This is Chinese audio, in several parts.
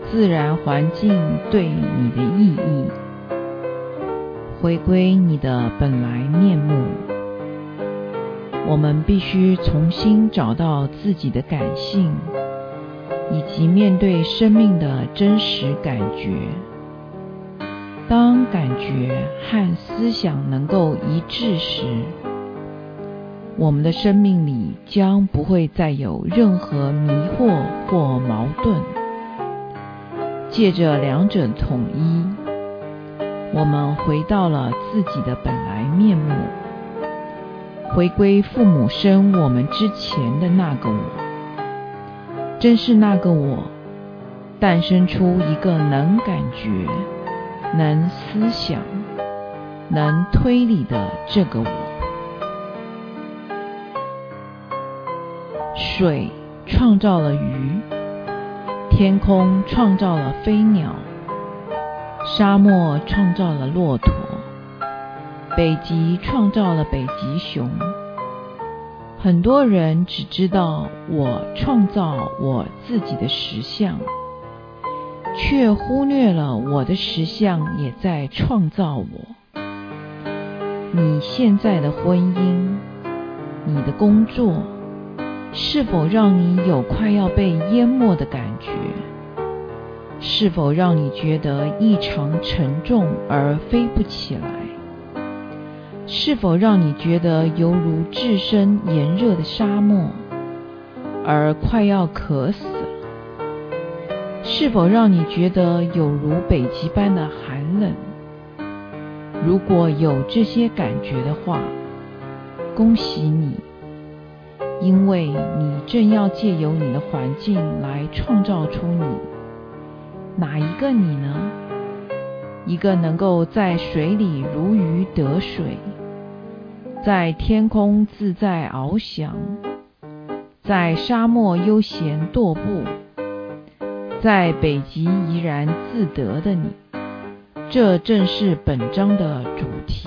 自然环境对你的意义，回归你的本来面目。我们必须重新找到自己的感性，以及面对生命的真实感觉。当感觉和思想能够一致时，我们的生命里将不会再有任何迷惑或矛盾。借着两者统一，我们回到了自己的本来面目，回归父母生我们之前的那个我。正是那个我，诞生出一个能感觉、能思想、能推理的这个我。水创造了鱼，天空创造了飞鸟，沙漠创造了骆驼，北极创造了北极熊。很多人只知道我创造我自己的实相，却忽略了我的实相也在创造我。你现在的婚姻，你的工作，是否让你有快要被淹没的感觉？是否让你觉得异常沉重而飞不起来？是否让你觉得犹如置身炎热的沙漠，而快要渴死了？是否让你觉得有如北极般的寒冷？如果有这些感觉的话，恭喜你，因为你正要借由你的环境来创造出你。哪一个你呢？一个能够在水里如鱼得水，在天空自在翱翔，在沙漠悠闲踱步，在北极怡然自得的你。这正是本章的主题。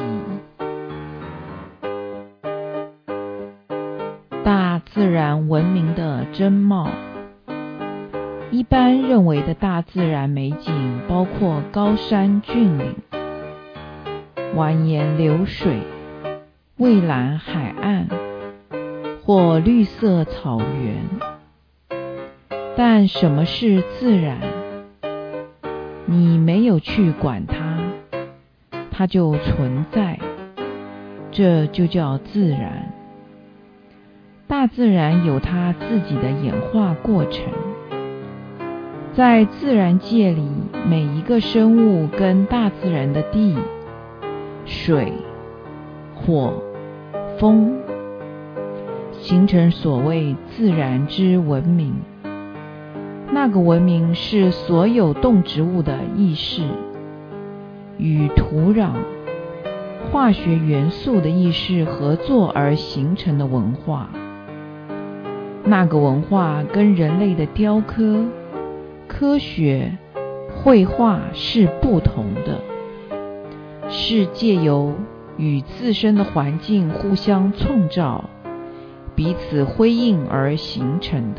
大自然文明的真貌。一般认为的大自然美景包括高山峻岭、蜿蜒流水、蔚蓝海岸或绿色草原。但什么是自然？你没有去管它，它就存在，这就叫自然。大自然有它自己的演化过程。在自然界里，每一个生物跟大自然的地、水、火、风形成所谓自然之文明。那个文明是所有动植物的意识与土壤、化学元素的意识合作而形成的文化。那个文化跟人类的雕刻、科学、绘画是不同的，是借由与自身的环境互相创造、彼此辉映而形成的。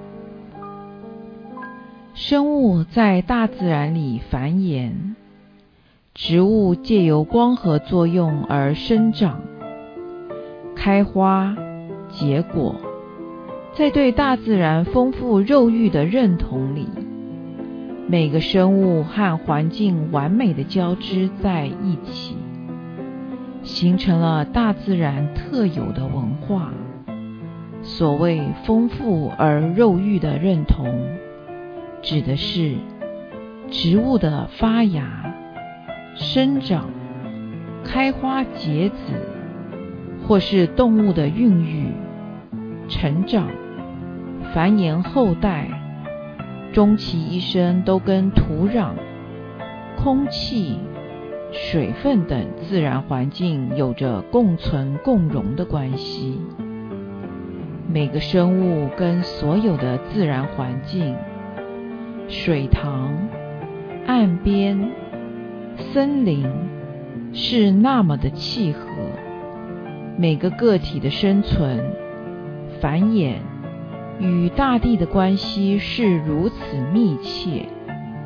生物在大自然里繁衍，植物借由光合作用而生长、开花、结果。在对大自然丰富肉欲的认同里，每个生物和环境完美的交织在一起，形成了大自然特有的文化。所谓丰富而肉欲的认同，指的是植物的发芽、生长、开花结籽，或是动物的孕育、成长、繁衍后代，终其一生都跟土壤、空气、水分等自然环境有着共存共荣的关系。每个生物跟所有的自然环境、水塘、岸边、森林是那么的契合，每个个体的生存、繁衍与大地的关系是如此密切，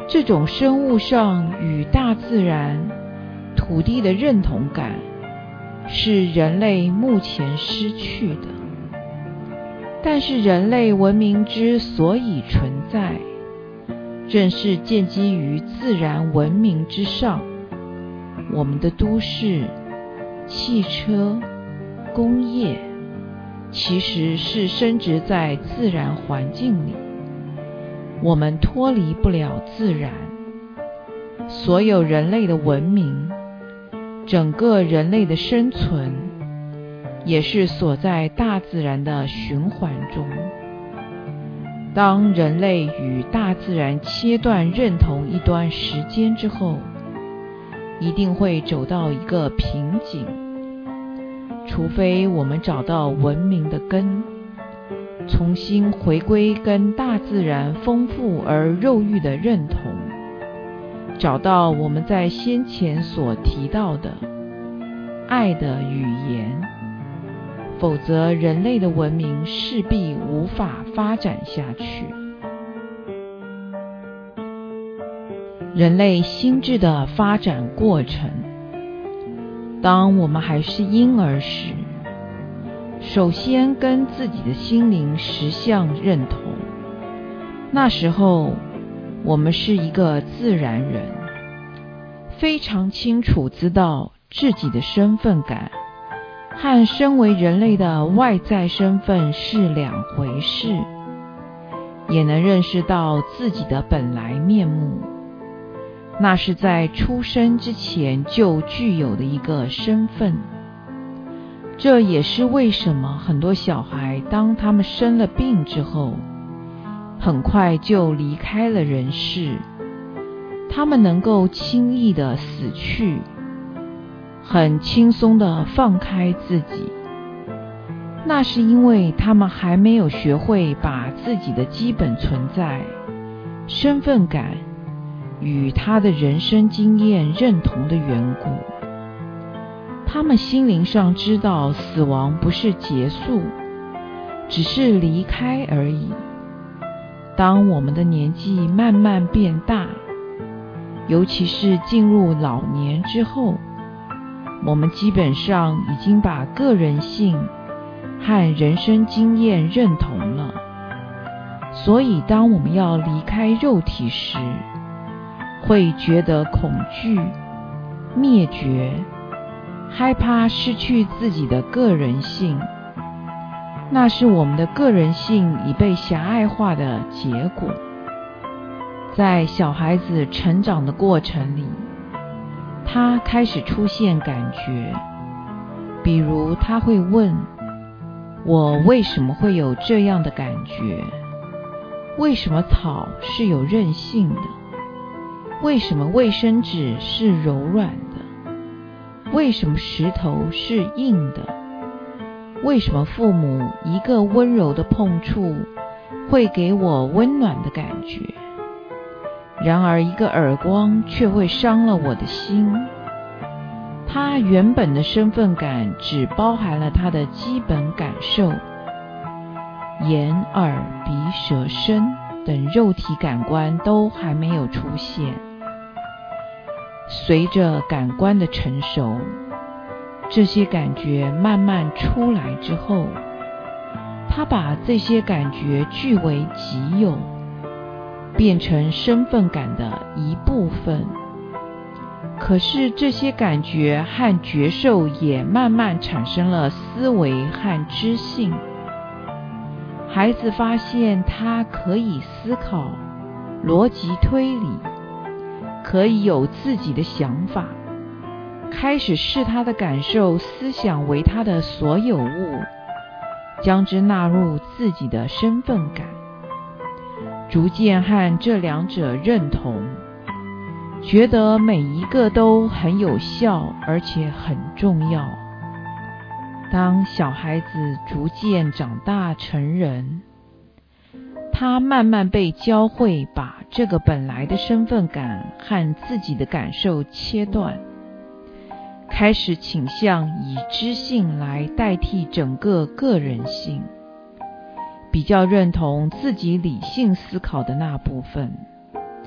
这种生物上与大自然、土地的认同感，是人类目前失去的。但是人类文明之所以存在，正是建基于自然文明之上。我们的都市、汽车、工业，其实是深植在自然环境里，我们脱离不了自然。所有人类的文明，整个人类的生存，也是锁在大自然的循环中。当人类与大自然切断认同一段时间之后，一定会走到一个瓶颈，除非我们找到文明的根，重新回归跟大自然丰富而肉欲的认同，找到我们在先前所提到的爱的语言，否则人类的文明势必无法发展下去。人类心智的发展过程，当我们还是婴儿时，首先跟自己的心灵实相认同。那时候我们是一个自然人，非常清楚知道自己的身份感和身为人类的外在身份是两回事，也能认识到自己的本来面目，那是在出生之前就具有的一个身份。这也是为什么很多小孩当他们生了病之后，很快就离开了人世，他们能够轻易地死去，很轻松地放开自己，那是因为他们还没有学会把自己的基本存在、身份感与他的人生经验认同的缘故。他们心灵上知道死亡不是结束，只是离开而已。当我们的年纪慢慢变大，尤其是进入老年之后，我们基本上已经把个人性和人生经验认同了。所以当我们要离开肉体时，会觉得恐惧、灭绝，害怕失去自己的个人性，那是我们的个人性已被狭隘化的结果。在小孩子成长的过程里，他开始出现感觉，比如他会问，我为什么会有这样的感觉？为什么草是有韧性的？为什么卫生纸是柔软的？为什么石头是硬的？为什么父母一个温柔的碰触会给我温暖的感觉，然而一个耳光却会伤了我的心？他原本的身份感只包含了他的基本感受，眼、耳、鼻、舌、身等肉体感官都还没有出现。随着感官的成熟，这些感觉慢慢出来之后，他把这些感觉据为己有，变成身份感的一部分。可是这些感觉和觉受也慢慢产生了思维和知性。孩子发现他可以思考、逻辑推理，可以有自己的想法，开始视他的感受、思想为他的所有物，将之纳入自己的身份感，逐渐和这两者认同，觉得每一个都很有效，而且很重要。当小孩子逐渐长大成人，他慢慢被教会把这个本来的身份感和自己的感受切断，开始倾向以知性来代替整个个人性，比较认同自己理性思考的那部分。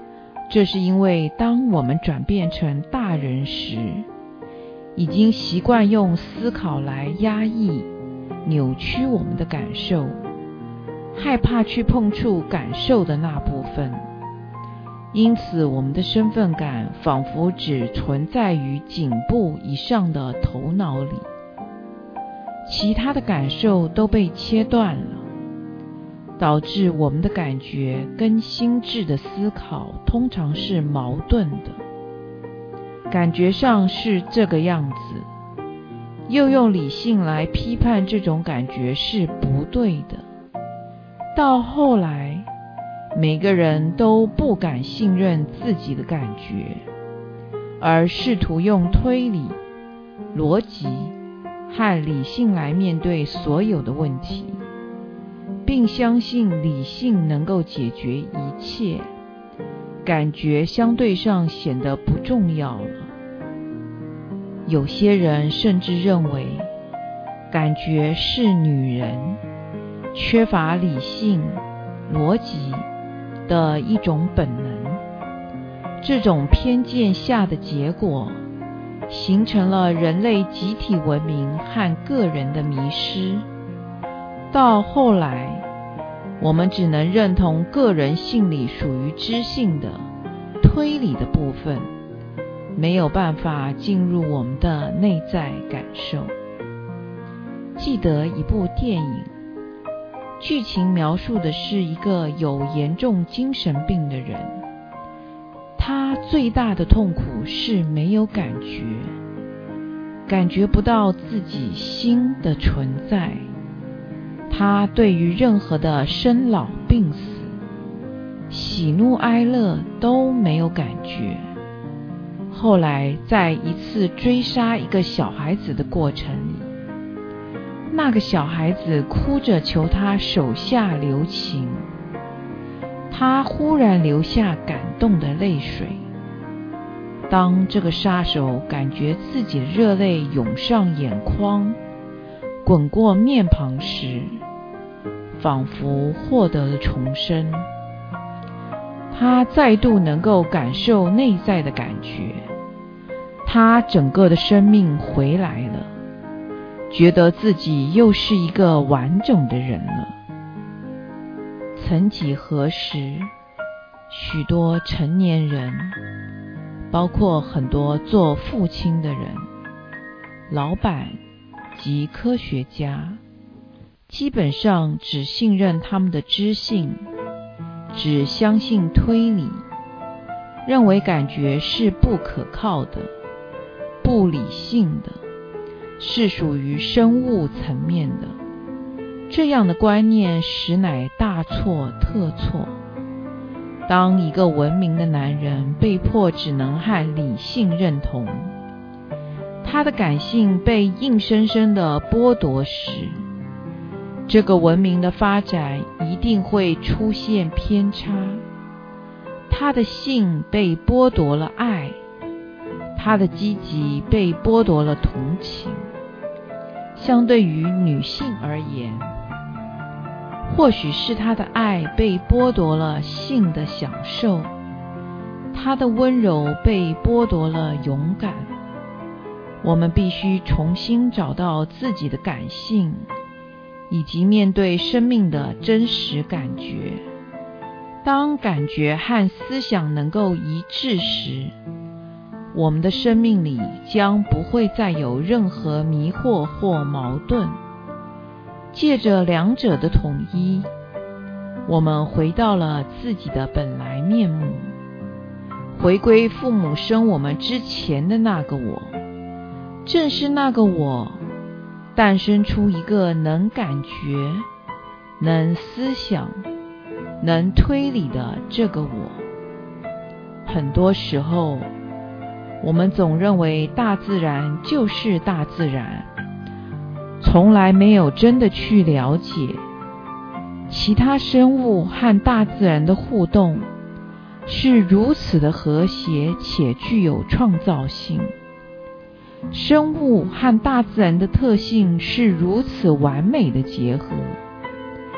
这是因为当我们转变成大人时，已经习惯用思考来压抑、扭曲我们的感受，害怕去碰触感受的那部分。因此，我们的身份感仿佛只存在于颈部以上的头脑里，其他的感受都被切断了，导致我们的感觉跟心智的思考通常是矛盾的。感觉上是这个样子，又用理性来批判这种感觉是不对的。到后来，每个人都不敢信任自己的感觉，而试图用推理、逻辑和理性来面对所有的问题，并相信理性能够解决一切，感觉相对上显得不重要了。有些人甚至认为，感觉是女人缺乏理性、逻辑的一种本能。这种偏见下的结果，形成了人类集体文明和个人的迷失。到后来，我们只能认同个人性里属于知性的、推理的部分，没有办法进入我们的内在感受。记得一部电影，剧情描述的是一个有严重精神病的人，他最大的痛苦是没有感觉，感觉不到自己心的存在。他对于任何的生老病死、喜怒哀乐都没有感觉。后来在一次追杀一个小孩子的过程里，那个小孩子哭着求他手下留情，他忽然流下感动的泪水。当这个杀手感觉自己的热泪涌上眼眶，滚过面庞时，仿佛获得了重生。他再度能够感受内在的感觉，他整个的生命回来了，觉得自己又是一个完整的人了。曾几何时，许多成年人，包括很多做父亲的人、老板及科学家，基本上只信任他们的知性，只相信推理，认为感觉是不可靠的、不理性的，是属于生物层面的。这样的观念实乃大错特错。当一个文明的男人被迫只能和理性认同，他的感性被硬生生地剥夺时，这个文明的发展一定会出现偏差。他的性被剥夺了爱，他的积极被剥夺了同情。相对于女性而言，或许是他的爱被剥夺了性的享受，他的温柔被剥夺了勇敢。我们必须重新找到自己的感性，以及面对生命的真实感觉。当感觉和思想能够一致时，我们的生命里将不会再有任何迷惑或矛盾。借着两者的统一，我们回到了自己的本来面目，回归父母生我们之前的那个我。正是那个我，诞生出一个能感觉、能思想、能推理的这个我。很多时候，我们总认为大自然就是大自然，从来没有真的去了解其他生物和大自然的互动是如此的和谐且具有创造性。生物和大自然的特性是如此完美的结合。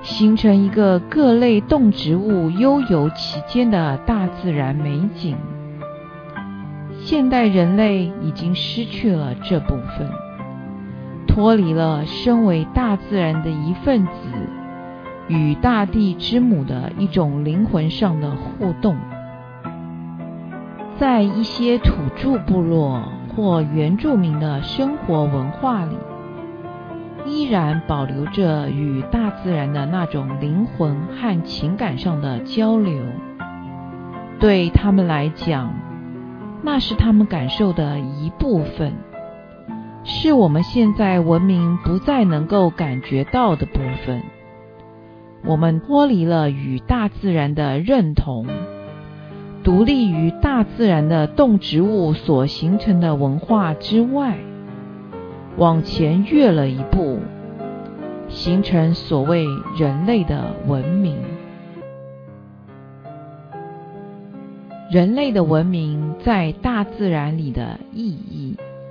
形成一个各类动植物悠游其间的大自然美景。现代人类已经失去了这部分，脱离了身为大自然的一份子与大地之母的一种灵魂上的互动。在一些土著部落或原住民的生活文化里，依然保留着与大自然的那种灵魂和情感上的交流。对他们来讲，那是他们感受的一部分，是我们现在文明不再能够感觉到的部分。我们脱离了与大自然的认同，独立于大自然的动植物所形成的文化之外，往前跃了一步，形成所谓人类的文明。人类的文明在大自然里的意义。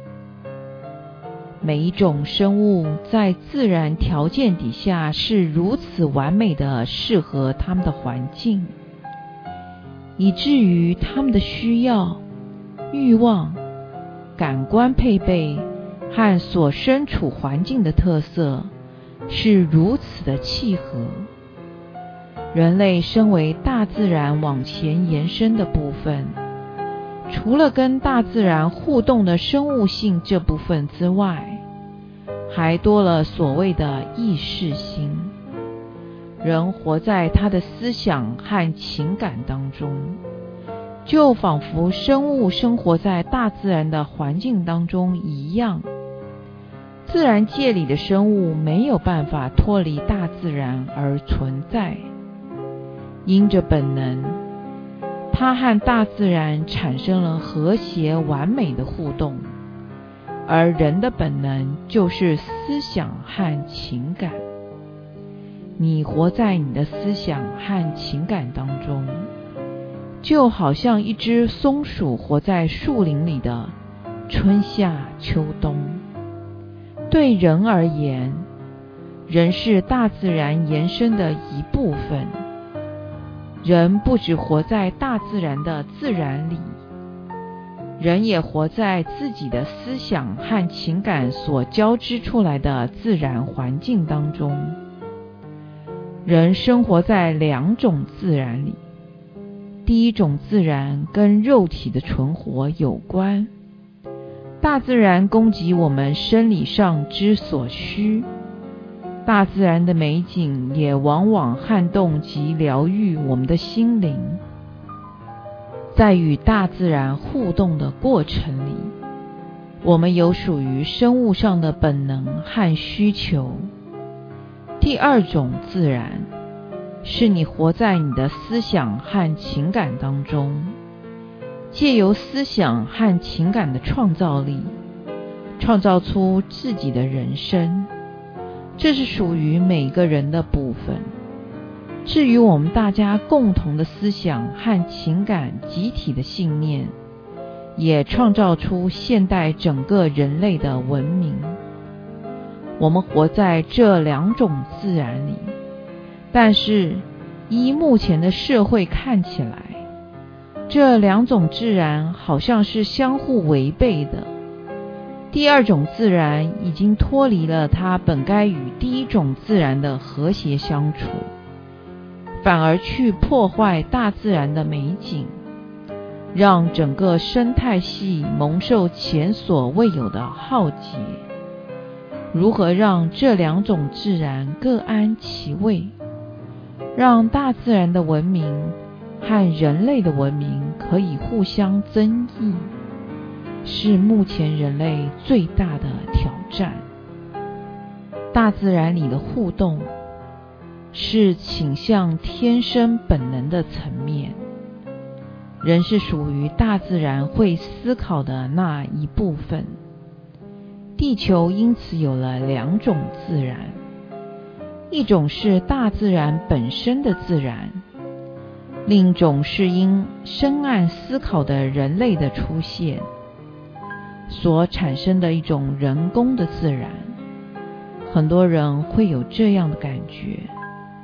每一种生物在自然条件底下是如此完美的适合它们的环境，以至于它们的需要、欲望、感官配备和所身处环境的特色是如此的契合。人类身为大自然往前延伸的部分，除了跟大自然互动的生物性这部分之外，还多了所谓的意识心。人活在他的思想和情感当中，就仿佛生物生活在大自然的环境当中一样。自然界里的生物没有办法脱离大自然而存在，因着本能，它和大自然产生了和谐完美的互动，而人的本能就是思想和情感。你活在你的思想和情感当中，就好像一只松鼠活在树林里的春夏秋冬。对人而言，人是大自然延伸的一部分。人不只活在大自然的自然里，人也活在自己的思想和情感所交织出来的自然环境当中。人生活在两种自然里，第一种自然跟肉体的存活有关，大自然供给我们生理上之所需，大自然的美景也往往撼动及疗愈我们的心灵。在与大自然互动的过程里，我们有属于生物上的本能和需求。第二种自然，是你活在你的思想和情感当中，借由思想和情感的创造力，创造出自己的人生。这是属于每个人的部分。至于我们大家共同的思想和情感集体的信念，也创造出现代整个人类的文明。我们活在这两种自然里，但是依目前的社会看起来，这两种自然好像是相互违背的。第二种自然已经脱离了它本该与第一种自然的和谐相处，反而去破坏大自然的美景，让整个生态系蒙受前所未有的浩劫。如何让这两种自然各安其位，让大自然的文明和人类的文明可以互相增益，是目前人类最大的挑战。大自然里的互动是倾向天生本能的层面，人是属于大自然会思考的那一部分。地球因此有了两种自然，一种是大自然本身的自然，另一种是因深谙思考的人类的出现所产生的一种人工的自然。很多人会有这样的感觉，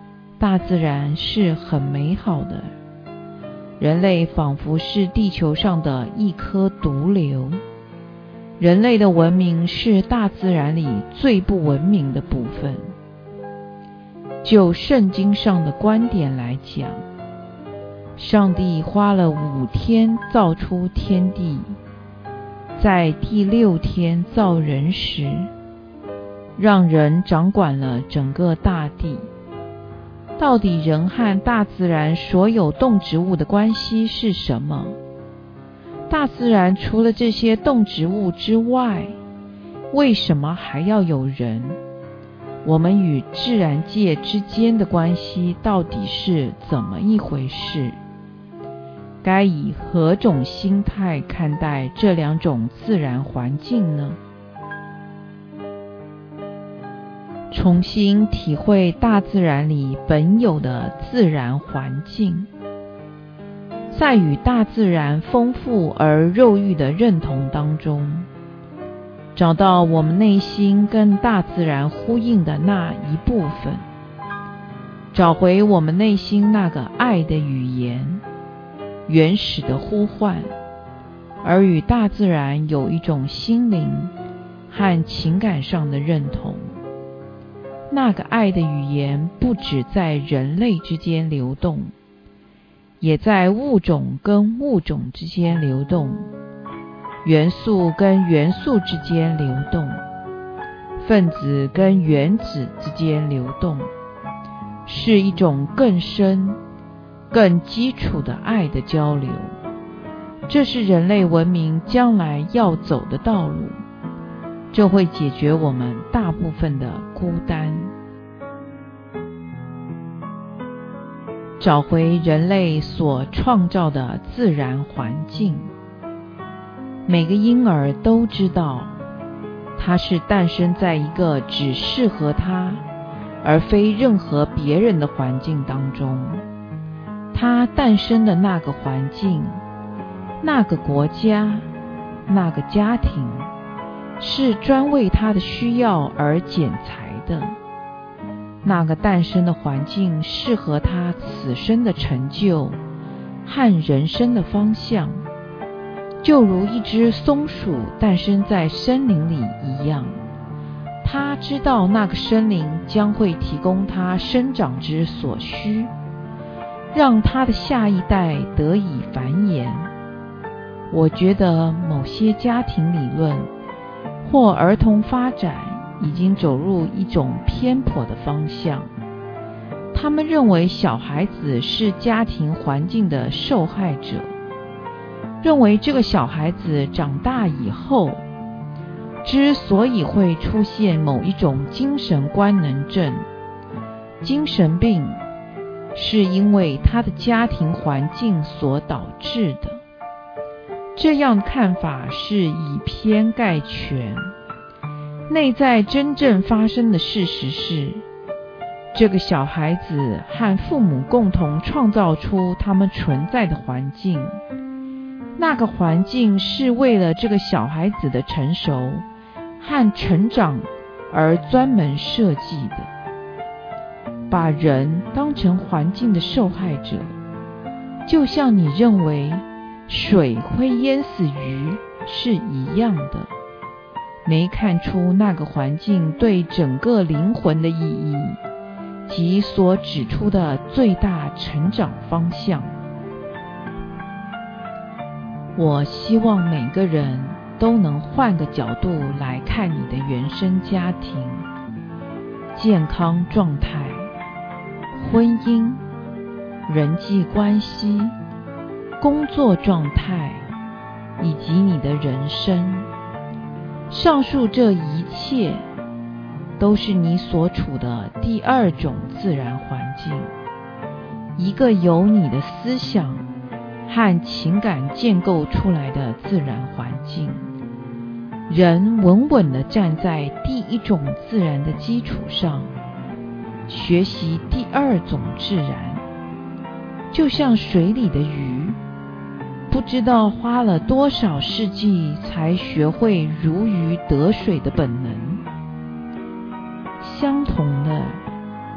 大自然是很美好的，人类仿佛是地球上的一颗毒瘤，人类的文明是大自然里最不文明的部分。就圣经上的观点来讲，上帝花了5天造出天地，在第6天造人时，让人掌管了整个大地。到底人和大自然所有动植物的关系是什么？大自然除了这些动植物之外，为什么还要有人？我们与自然界之间的关系到底是怎么一回事？该以何种心态看待这2种自然环境呢？重新体会大自然里本有的自然环境，在与大自然丰富而肉欲的认同当中，找到我们内心跟大自然呼应的那一部分，找回我们内心那个爱的语言，原始的呼唤，而与大自然有一种心灵和情感上的认同。那个爱的语言不只在人类之间流动，也在物种跟物种之间流动，元素跟元素之间流动，分子跟原子之间流动，是一种更深、更基础的爱的交流。这是人类文明将来要走的道路，这会解决我们大部分的孤单，找回人类所创造的自然环境。每个婴儿都知道，他是诞生在一个只适合他，而非任何别人的环境当中。他诞生的那个环境，那个国家，那个家庭，是专为他的需要而剪裁的。那个诞生的环境适合他此生的成就和人生的方向，就如一只松鼠诞生在森林里一样。他知道那个森林将会提供他生长之所需，让他的下一代得以繁衍。我觉得某些家庭理论或儿童发展已经走入一种偏颇的方向。他们认为小孩子是家庭环境的受害者，认为这个小孩子长大以后之所以会出现某一种精神官能症、精神病，是因为他的家庭环境所导致的。这样的看法是以偏概全。内在真正发生的事实是，这个小孩子和父母共同创造出他们存在的环境，那个环境是为了这个小孩子的成熟和成长而专门设计的。把人当成环境的受害者，就像你认为水会淹死鱼是一样的，没看出那个环境对整个灵魂的意义及所指出的最大成长方向。我希望每个人都能换个角度来看你的原生家庭、健康状态、婚姻、人际关系、工作状态以及你的人生。上述这一切都是你所处的第2种自然环境，一个由你的思想和情感建构出来的自然环境。人稳稳地站在第1种自然的基础上，学习第2种自然，就像水里的鱼，不知道花了多少世纪才学会如鱼得水的本能。相同的，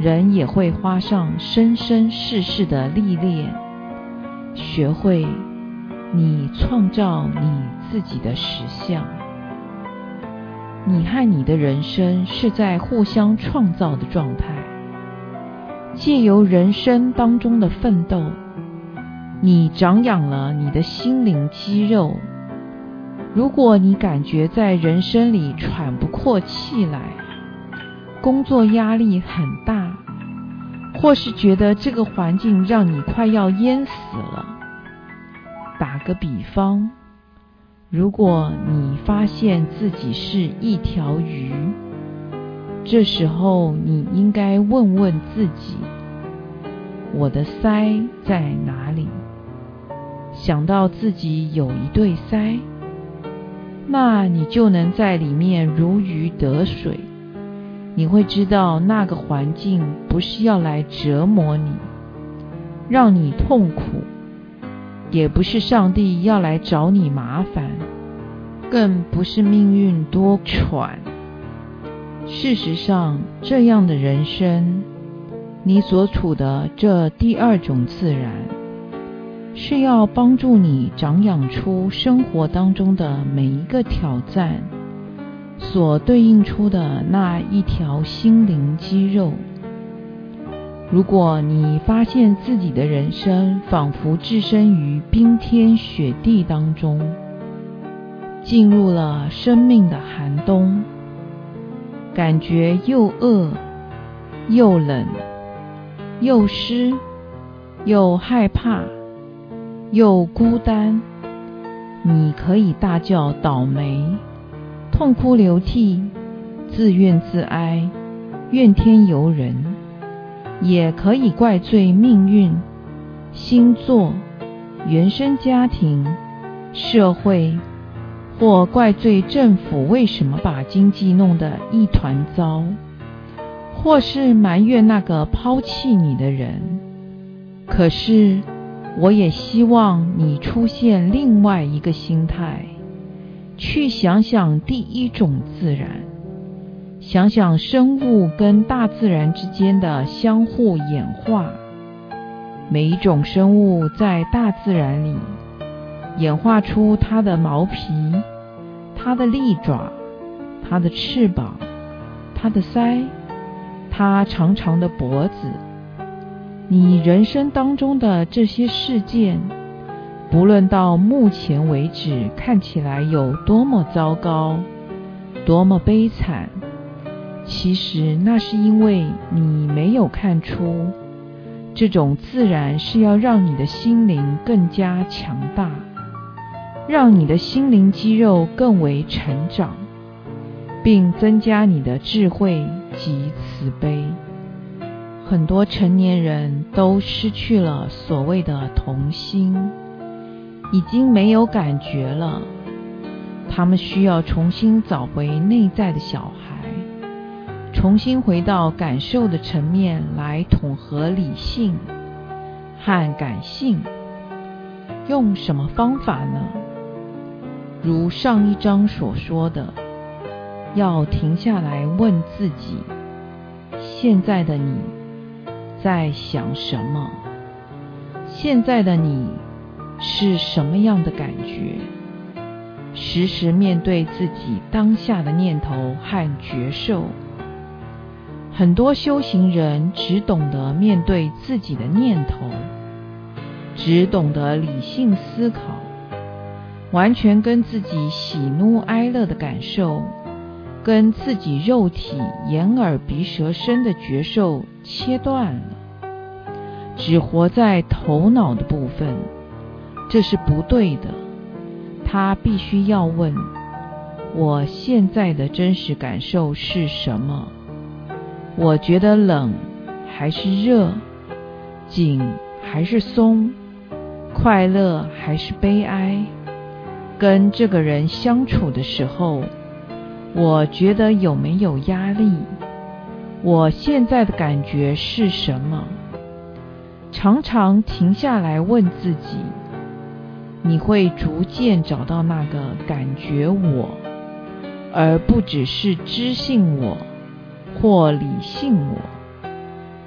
人也会花上生生世世的历练，学会你创造你自己的实相。你和你的人生是在互相创造的状态，借由人生当中的奋斗，你长养了你的心灵肌肉。如果你感觉在人生里喘不过气来，工作压力很大，或是觉得这个环境让你快要淹死了，打个比方，如果你发现自己是一条鱼，这时候你应该问问自己，我的鳃在哪里？想到自己有一对鳃，那你就能在里面如鱼得水。你会知道那个环境不是要来折磨你，让你痛苦，也不是上帝要来找你麻烦，更不是命运多舛。事实上，这样的人生，你所处的这第二种自然，是要帮助你长养出生活当中的每一个挑战所对应出的那一条心灵肌肉。如果你发现自己的人生仿佛置身于冰天雪地当中，进入了生命的寒冬，感觉又饿又冷又湿又害怕又孤单，你可以大叫倒霉，痛哭流涕，自怨自哀，怨天尤人，也可以怪罪命运、星座、原生家庭、社会，或怪罪政府为什么把经济弄得一团糟，或是埋怨那个抛弃你的人。可是我也希望你出现另外一个心态，去想想第一种自然，想想生物跟大自然之间的相互演化。每一种生物在大自然里演化出它的毛皮、它的利爪、它的翅膀、它的鳃、它长长的脖子。你人生当中的这些事件，不论到目前为止看起来有多么糟糕，多么悲惨，其实那是因为你没有看出，这种自然是要让你的心灵更加强大，让你的心灵肌肉更为成长，并增加你的智慧及慈悲。很多成年人都失去了所谓的童心，已经没有感觉了，他们需要重新找回内在的小孩，重新回到感受的层面来统合理性和感性。用什么方法呢？如上一章所说的，要停下来问自己，现在的你在想什么？现在的你是什么样的感觉？时时面对自己当下的念头和觉受。很多修行人只懂得面对自己的念头，只懂得理性思考，完全跟自己喜怒哀乐的感受，跟自己肉体眼耳鼻舌身的觉受切断了，只活在头脑的部分，这是不对的。他必须要问，我现在的真实感受是什么？我觉得冷还是热？紧还是松？快乐还是悲哀？跟这个人相处的时候，我觉得有没有压力？我现在的感觉是什么？常常停下来问自己，你会逐渐找到那个感觉我，而不只是知性我或理性我。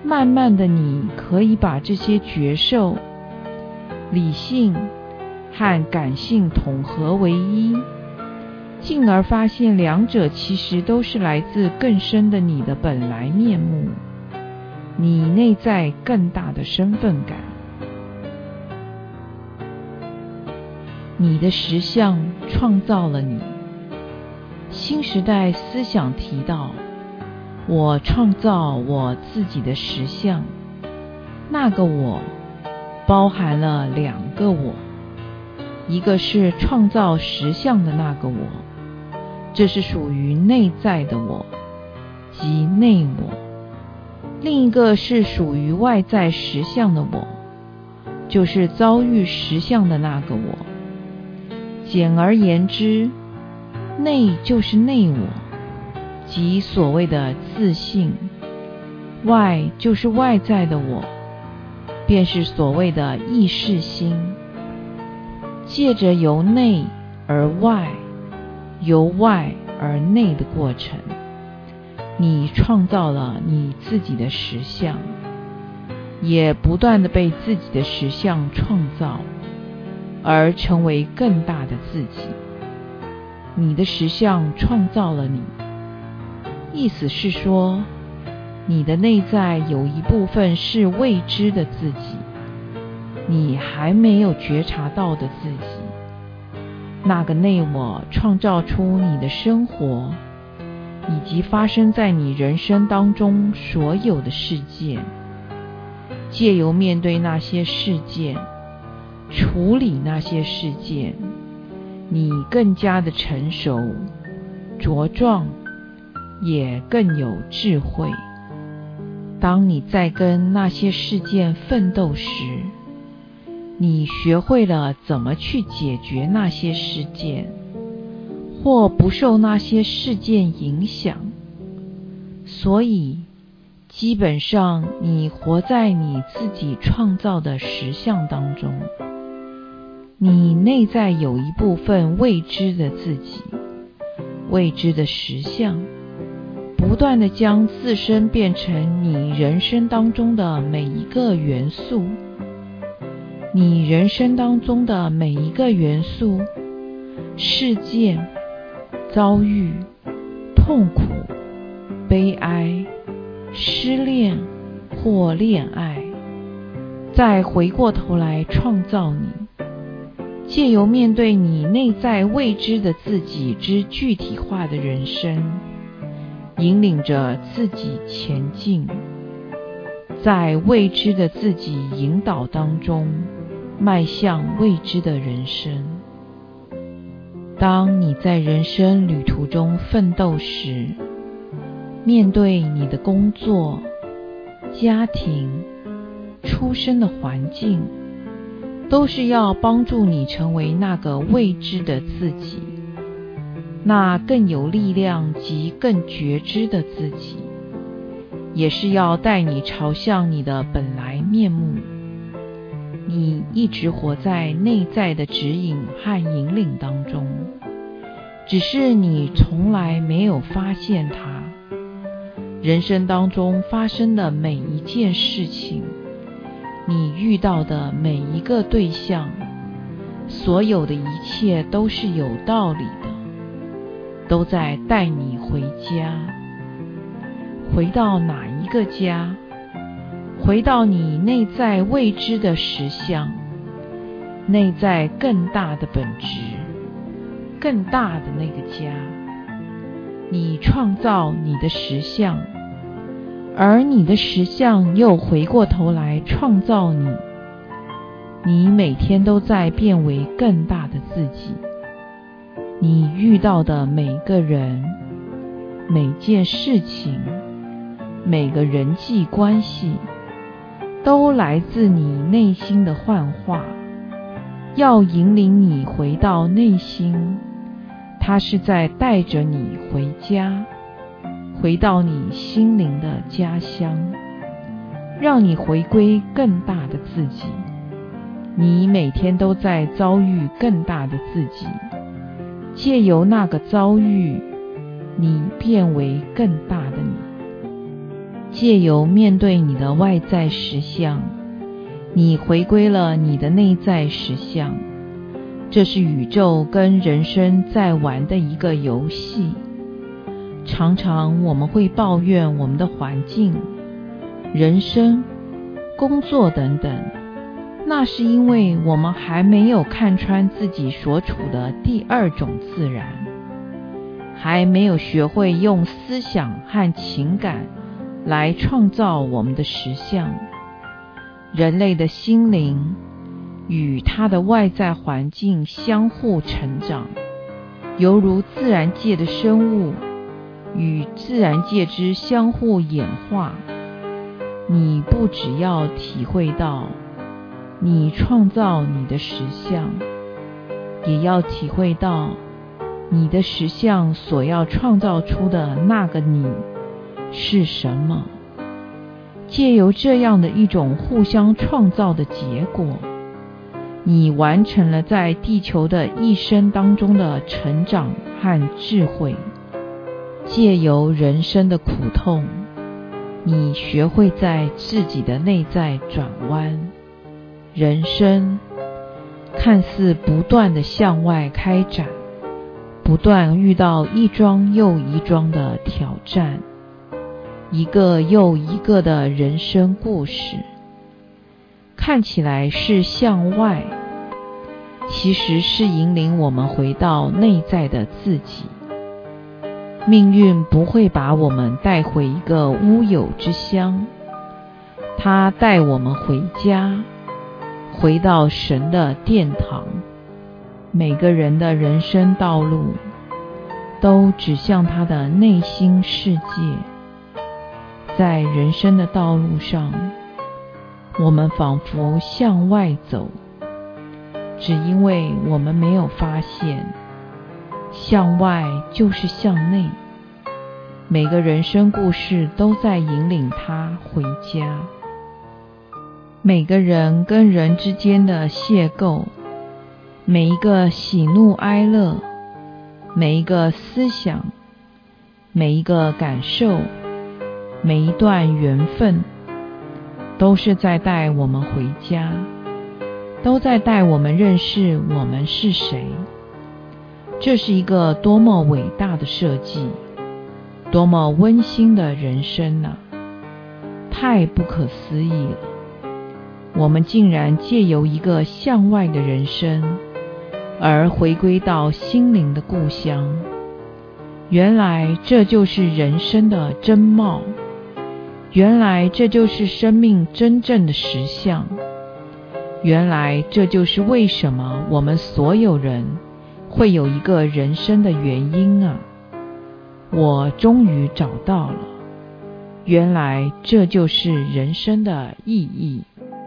慢慢的，你可以把这些觉受、理性和感性统合为一，进而发现两者其实都是来自更深的你的本来面目，你内在更大的身份感。你的实相创造了你。新时代思想提到，我创造我自己的实相，那个我包含了两个我，一个是创造实相的那个我，这是属于内在的我，即内我；另一个是属于外在实相的我，就是遭遇实相的那个我。简而言之，内就是内我，即所谓的自性；外就是外在的我，便是所谓的意识心。借着由内而外，由外而内的过程，你创造了你自己的实相，也不断地被自己的实相创造，而成为更大的自己。你的实相创造了你，意思是说，你的内在有一部分是未知的自己，你还没有觉察到的自己。那个内我创造出你的生活，以及发生在你人生当中所有的事件。借由面对那些事件，处理那些事件，你更加的成熟、茁壮，也更有智慧。当你在跟那些事件奋斗时，你学会了怎么去解决那些事件，或不受那些事件影响。所以，基本上你活在你自己创造的实相当中。你内在有一部分未知的自己，未知的实相，不断地将自身变成你人生当中的每一个元素。你人生当中的每一个元素、事件、遭遇、痛苦、悲哀、失恋或恋爱，再回过头来创造你，借由面对你内在未知的自己之具体化的人生，引领着自己前进，在未知的自己引导当中，迈向未知的人生。当你在人生旅途中奋斗时，面对你的工作、家庭、出生的环境，都是要帮助你成为那个未知的自己，那更有力量及更觉知的自己，也是要带你朝向你的本来面目。你一直活在内在的指引和引领当中，只是你从来没有发现它。人生当中发生的每一件事情，你遇到的每一个对象，所有的一切都是有道理的，都在带你回家。回到哪一个家？回到你内在未知的实相，内在更大的本质，更大的那个家。你创造你的实相，而你的实相又回过头来创造你。你每天都在变为更大的自己。你遇到的每个人、每件事情、每个人际关系，都来自你内心的幻化，要引领你回到内心。它是在带着你回家，回到你心灵的家乡，让你回归更大的自己。你每天都在遭遇更大的自己，借由那个遭遇，你变为更大的你。 借由面对你的外在实相，你回归了你的内在实相。这是宇宙跟人生在玩的一个游戏。常常我们会抱怨我们的环境、人生、工作等等，那是因为我们还没有看穿自己所处的第二种自然，还没有学会用思想和情感来创造我们的实相。人类的心灵与它的外在环境相互成长，犹如自然界的生物与自然界之相互演化。你不只要体会到你创造你的实相，也要体会到你的实相所要创造出的那个你是什么。借由这样的一种互相创造的结果，你完成了在地球的一生当中的成长和智慧。借由人生的苦痛，你学会在自己的内在转弯。人生看似不断地向外开展，不断遇到一桩又一桩的挑战，一个又一个的人生故事，看起来是向外，其实是引领我们回到内在的自己。命运不会把我们带回一个乌有之乡，它带我们回家，回到神的殿堂。每个人的人生道路都指向他的内心世界。在人生的道路上，我们仿佛向外走，只因为我们没有发现，向外就是向内。每个人生故事都在引领他回家。每个人跟人之间的邂逅，每一个喜怒哀乐，每一个思想，每一个感受，每一段缘分，都是在带我们回家，都在带我们认识我们是谁。这是一个多么伟大的设计，多么温馨的人生啊！太不可思议了，我们竟然借由一个向外的人生，而回归到心灵的故乡。原来这就是人生的真貌，原来这就是生命真正的实相，原来这就是为什么我们所有人会有一个人生的原因啊！我终于找到了，原来这就是人生的意义。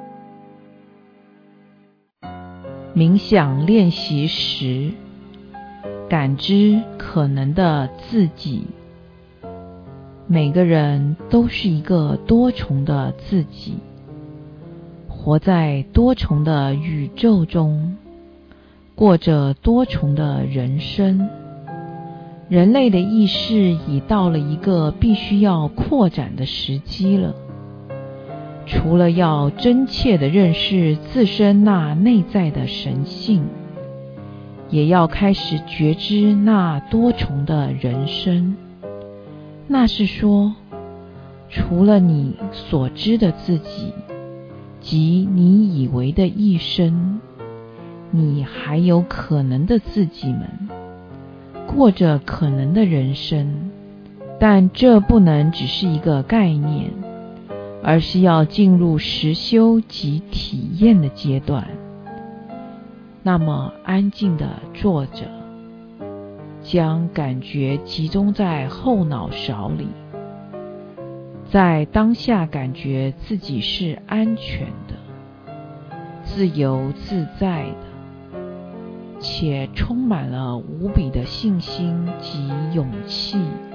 冥想练习10，感知可能的自己。每个人都是一个多重的自己，活在多重的宇宙中，过着多重的人生。人类的意识已到了一个必须要扩展的时机了。除了要真切地认识自身那内在的神性，也要开始觉知那多重的人生。那是说，除了你所知的自己及你以为的一生，你还有可能的自己们，过着可能的人生。但这不能只是一个概念，而是要进入实修及体验的阶段。那么安静地坐着，将感觉集中在后脑勺里，在当下感觉自己是安全的、自由自在的，且充满了无比的信心及勇气。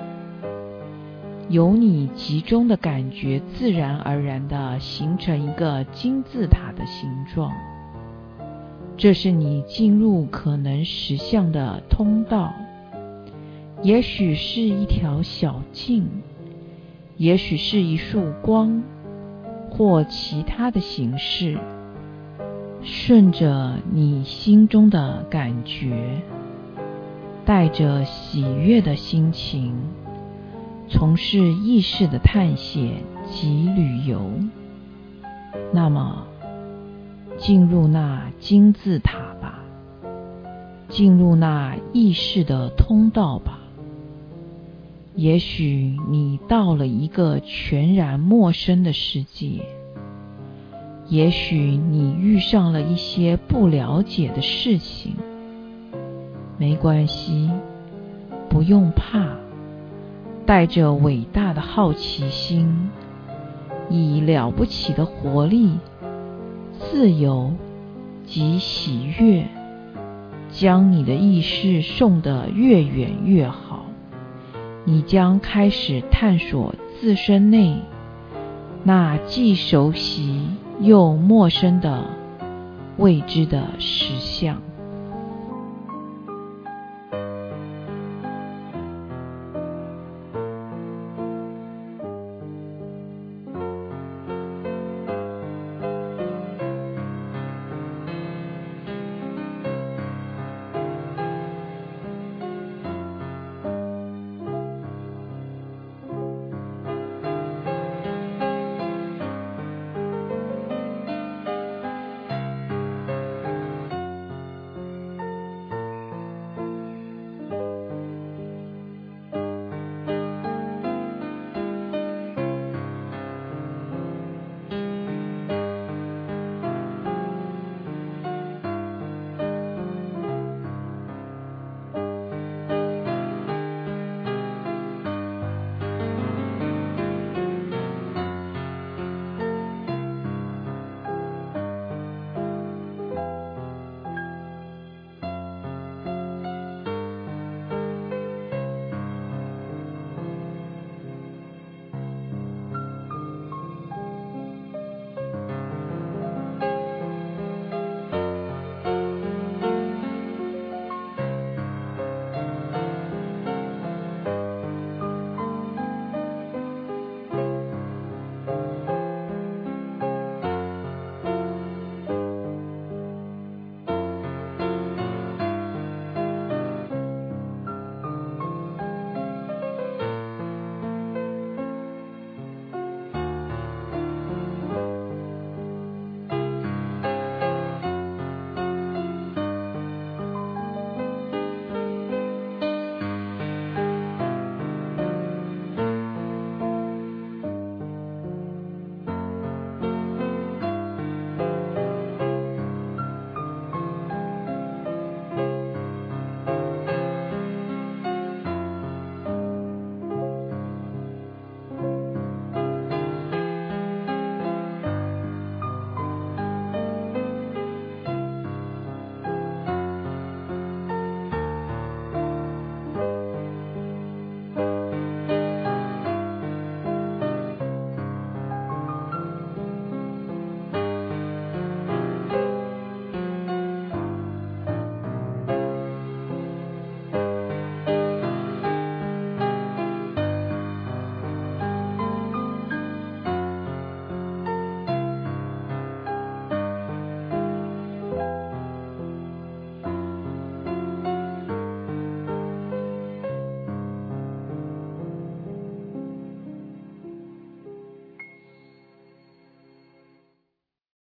由你集中的感觉自然而然地形成一个金字塔的形状，这是你进入可能实相的通道。也许是一条小径， 也许是一束光或其他的形式，顺着你心中的感觉，带着喜悦的心情，从事意识的探险及旅游。那么，进入那金字塔吧，进入那意识的通道吧。也许你到了一个全然陌生的世界，也许你遇上了一些不了解的事情。没关系，不用怕，带着伟大的好奇心，以了不起的活力、自由及喜悦，将你的意识送得越远越好。你将开始探索自身内那既熟悉又陌生的未知的实相。